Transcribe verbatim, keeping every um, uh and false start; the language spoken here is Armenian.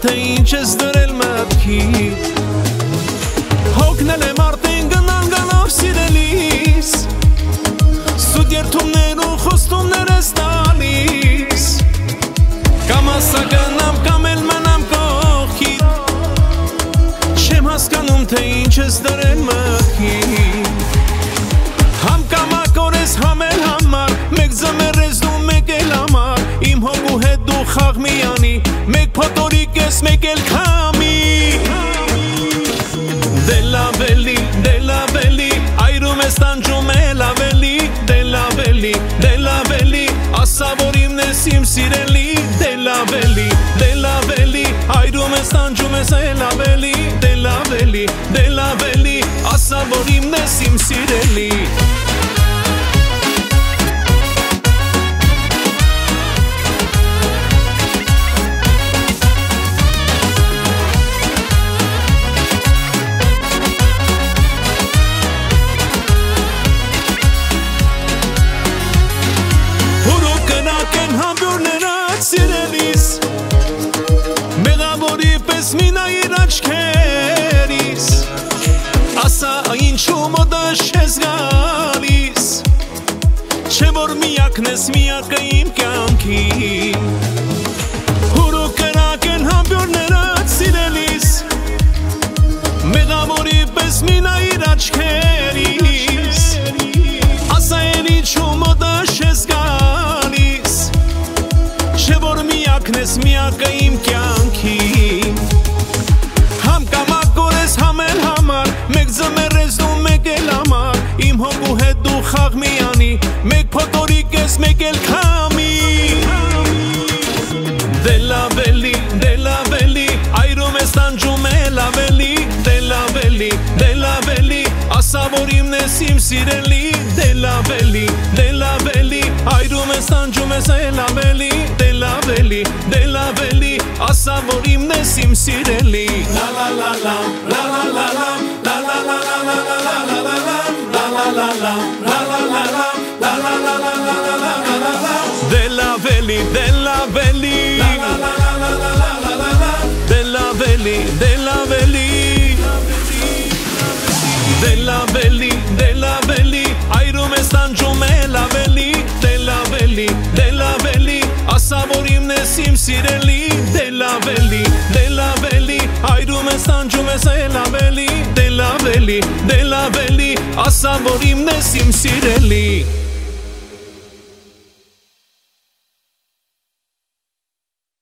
թե ինչ ես դրել մտքիդ Հոգնել եմ արդեն գնալ գալով սիրելիս Սուտ երթումներ ու խոստումներ ես տալիս Կամ ասա գնամ կամ էլ մնամ կողքիդ Չեմ հասկանում թե ինչ ես դրել մտքիդ Համ կամակոր ես համ էլ համար Մեկ ձմեր ես դու մեկ էլ համար Իմ հոգու հետ դու խաղ միանի Մեկ փոտորիկ ես մեկ էլ քամի Դե լավ էլի, դե լավ էլի Այրում ես տանջում էլ ավելի Դե լավ էլի, դե լավ էլի Ասա որ իմն ես իմ սիրելի Դե լավ էլի, դե լավ էլի Այրում ես տանջում ես էլ ավելի Դե լավ էլի, դե լավ էլի Ասա որ իմն ես իմ սիրելի Սիրելիս Մեղավորի պես մի նայիր աչքերիս Ասա ինչու մոտս ես գալիս Չէ որ միակն ես միակը իմ կյանքի Հուրու կրակ են համբյուրներդ սիրելիս Մեղավորի պես մի նայիր աչքերիս Ասա ինչու մոտս ես գալիս Չէ որ միակն ես միակը իմ կյանքի Համ կամակոր ես համ էլ համար Մեկ ձմեր ես դու մեկ էլ համար Իմ հոգու հետ դու խաղ միանի Մեկ փոտորիկ ես մեկ էլ քամի Դե լավ էլի, դե լավ էլի Այրում ես տանջում էլ ավելի Դե լավ էլի, դե լավ էլի Ասա որ իմն ես իմ սիրելի Դե լավ էլի, դե լավ էլի Այրում ես տանջում ես էլ ավելի Դե լավ էլի, դե լավ էլի Ասա որ իմն ես իմ սիրելի La la la la, la la la la La la la la la la la la la la La la la la, la la la la La la la la la la la la la Դե լավ էլի, դե լավ էլի La la la la la la la la la Դե լավ էլի, դե լավ էլի Դե լավ էլի, դե լավ էլի Այրում ես տանջում էլ ավելի Դե լավ էլի, դե լավ էլի Ասա որ իմն ես իմ սիրելի Դե լավ էլի, դե լավ էլի Այրում ես տանջում ես էլ ավելի Դե լավ էլի, դե լավ էլի Ասա որ իմն ես իմ սիրելի